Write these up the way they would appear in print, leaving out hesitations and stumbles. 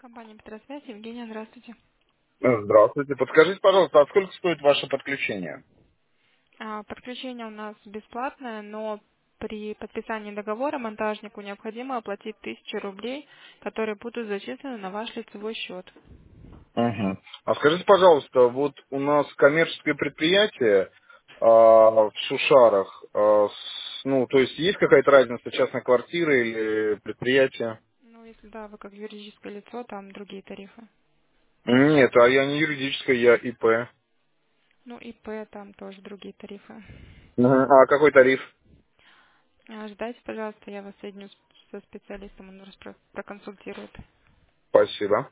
Компания Петросвязь. Евгения, здравствуйте. Здравствуйте. Подскажите, пожалуйста, а сколько стоит ваше подключение? Подключение у нас бесплатное, но при подписании договора монтажнику необходимо оплатить 1000 рублей, которые будут зачислены на ваш лицевой счет. Мгм. А скажите, пожалуйста, вот у нас коммерческое предприятие в Шушарах, ну, то есть есть какая-то разница, частная квартира или предприятие? Ну, если да, вы как юридическое лицо, там другие тарифы. Нет, а я не юридическая, я ИП. Ну, ИП, там тоже другие тарифы. Мгм. А какой тариф? Ждайте, пожалуйста, я вас соединю со специалистом, он вас проконсультирует. Спасибо.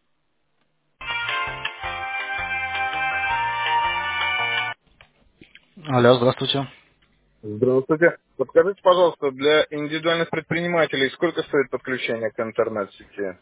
Алло, здравствуйте. Здравствуйте. Подскажите, пожалуйста, для индивидуальных предпринимателей сколько стоит подключение к интернет-сети?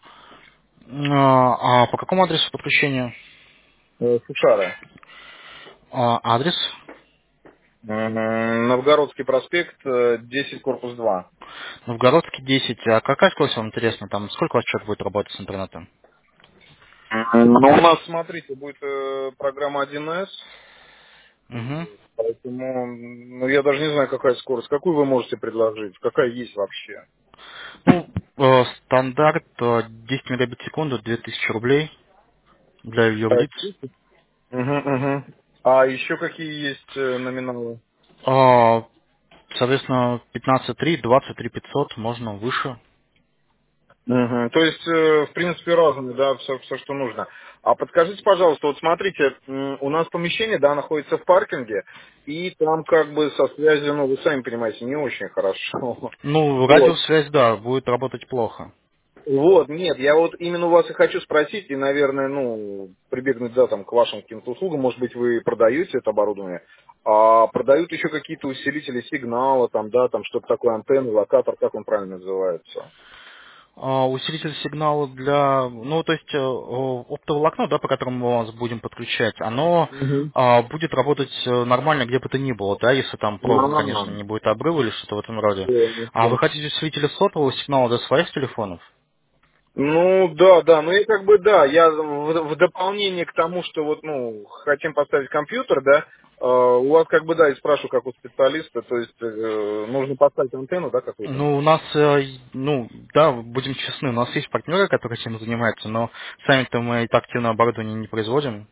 А по какому адресу подключения? Шушары. Адрес? Новгородский проспект, 10, корпус 2. Новгородский 10. А какая скорость вам интересна? Там сколько у вас человек будет работать с интернетом? Ну, у нас, смотрите, будет программа 1С, Угу. поэтому, ну, я даже не знаю, какая скорость. Какую вы можете предложить? Какая есть вообще? Ну, стандарт 10 мегабит в секунду, 2000 рублей для юрлиц. Угу, угу. А еще какие есть номиналы? А, Соответственно, 15.3, 23 500, можно выше. Мгм. То есть, в принципе, разные, да, все, что нужно. А подскажите, пожалуйста, вот смотрите, у нас помещение, да, находится в паркинге, и там как бы со связью, ну, вы сами понимаете, не очень хорошо. Ну, Вот. радиосвязь, да, будет работать плохо. Вот, нет, я вот именно у вас и хочу спросить, и, наверное, ну, прибегнуть, да, там, к вашим каким-то услугам, может быть, вы продаете это оборудование, а продают еще какие-то усилители сигнала, там, да, там, что-то такое, антенны, локатор, как он правильно называется? Усилитель сигнала для, ну, то есть оптоволокно, да, по которому мы вас будем подключать, оно Угу. будет работать нормально, где бы то ни было, да, если там провод, конечно, не будет обрыва или что-то в этом роде. А вы хотите усилитель сотового сигнала для своих телефонов? Ну, да, да, ну и как бы да, я в дополнение к тому, что вот, ну, хотим поставить компьютер, да, у вас как бы, да, и спрашиваю как у специалиста, то есть нужно поставить антенну, да, какую-то? Ну, у нас, ну, да, будем честны, у нас есть партнеры, которые этим занимаются, но сами-то мы и так активное оборудование не производим.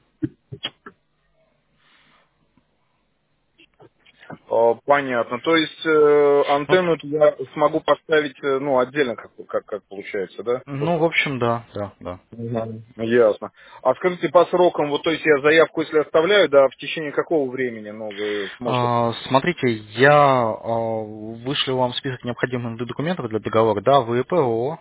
Понятно. То есть Ну, антенну я смогу поставить, ну, отдельно, как получается, да? ну, в общем, да, да, да. Мгм. Ясно. А скажите по срокам, вот то есть я заявку, если оставляю, да, в течение какого времени, ну, вы сможете? Смотрите, я вышлю вам список необходимых документов для договора, да, вы ИП, ООО,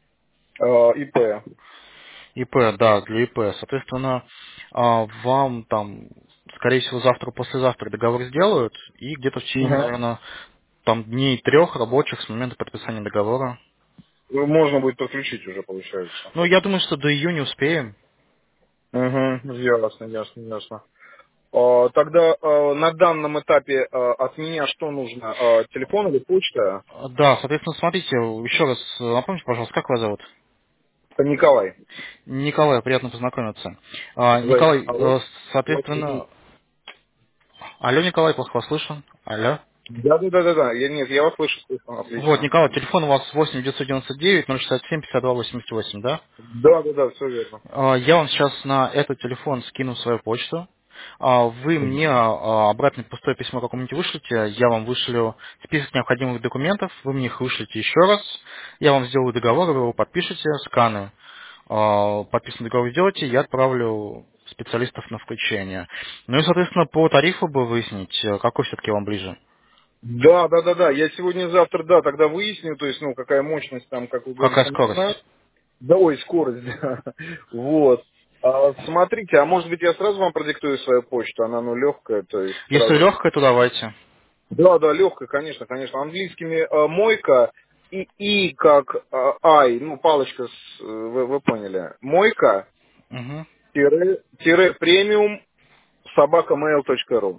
ИП. ИП, да, для ИП. Соответственно, вам там, скорее всего, завтра-послезавтра договор сделают, и где-то в течение, Мгм. наверное, там дней 3 рабочих с момента подписания договора. Ну, можно будет подключить уже, получается. Ну, я думаю, что до июня успеем. Угу. Ясно, ясно, ясно. Тогда на данном этапе от меня что нужно? Телефон или почта? Да, соответственно, смотрите, еще раз напомните, пожалуйста, как вас зовут? Николай. Николай, приятно познакомиться. Взаимно. Николай, Алло. соответственно, алло, Николай, плохо вас слышно. Алло. Да, да, да, да, да. Нет, я вас слышу, слышу, Вот, отлично. Николай, телефон у вас 8999 067 52 88, да? Да, да, да, все верно. Я вам сейчас на этот телефон скину свою почту. Вы мне обратно пустое письмо какое-нибудь вышлите, я вам вышлю список необходимых документов, вы мне их вышлите еще раз, я вам сделаю договор, вы его подпишете, сканы подписанный договор сделайте, я отправлю специалистов на включение. Ну и, соответственно, по тарифу бы выяснить, какой все-таки вам ближе. Да, да, да, да. Я сегодня-завтра, да, тогда выясню, то есть, ну, какая мощность там, как вы Какая говорите, нужна. скорость? Да, ой, скорость, да. Вот. Смотрите, а может быть я сразу вам продиктую свою почту, она, ну, легкая, то есть Если сразу. легкое, то давайте. Да, да, легкая, конечно, конечно. Английскими мойка и как ай, ну, палочка, вы поняли. Мойка, Мгм. премиум, собакамейл.ру.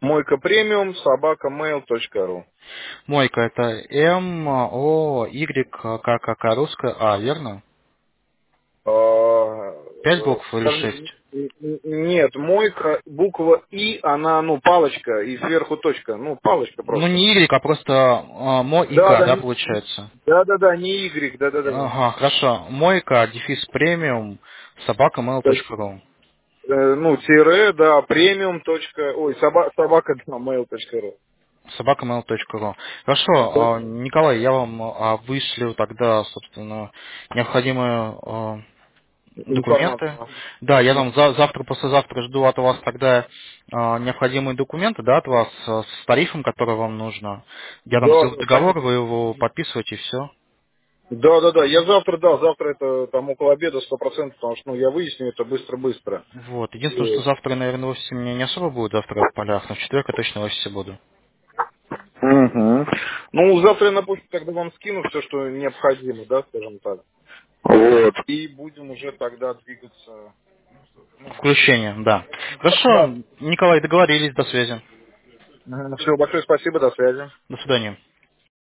Мойка премиум, собака mail.ru. Мойка это М-О-Y, русская А, верно? Пять букв или Скажи, 6? нет, мойка, буква И, она, ну, палочка, и сверху точка. Ну, палочка Ну, просто. не Y, а просто Мо и Да, К, да, да, получается? да, не Y, да. Ага, хорошо. Мойка, дефис премиум, собака mail.ru. Ну, тире, да, премиум. Ой, собака, да, mail.ru. Собака mail.ru. Хорошо, Николай, я вам вышлю тогда, собственно, необходимые документы. Информацию. Да, я там завтра, послезавтра жду от вас тогда необходимые документы, да, от вас с тарифом, который вам нужно. Я там Да, сделаю да, договор, конечно. вы его подписываете и все. Да, я завтра это там около обеда 100%, потому что, ну, я выясню это быстро-быстро. Вот. Единственное, что Вот. завтра, наверное, в офисе меня не особо будет завтра в полях, но в четверг я точно в офисе буду. Мгм. Ну, завтра я на почту тогда вам скину все, что необходимо, да, скажем так. Вот. И будем уже тогда двигаться. Ну, Включение, да. Хорошо, да. Николай, договорились, до связи. Все, большое спасибо, до связи. До свидания.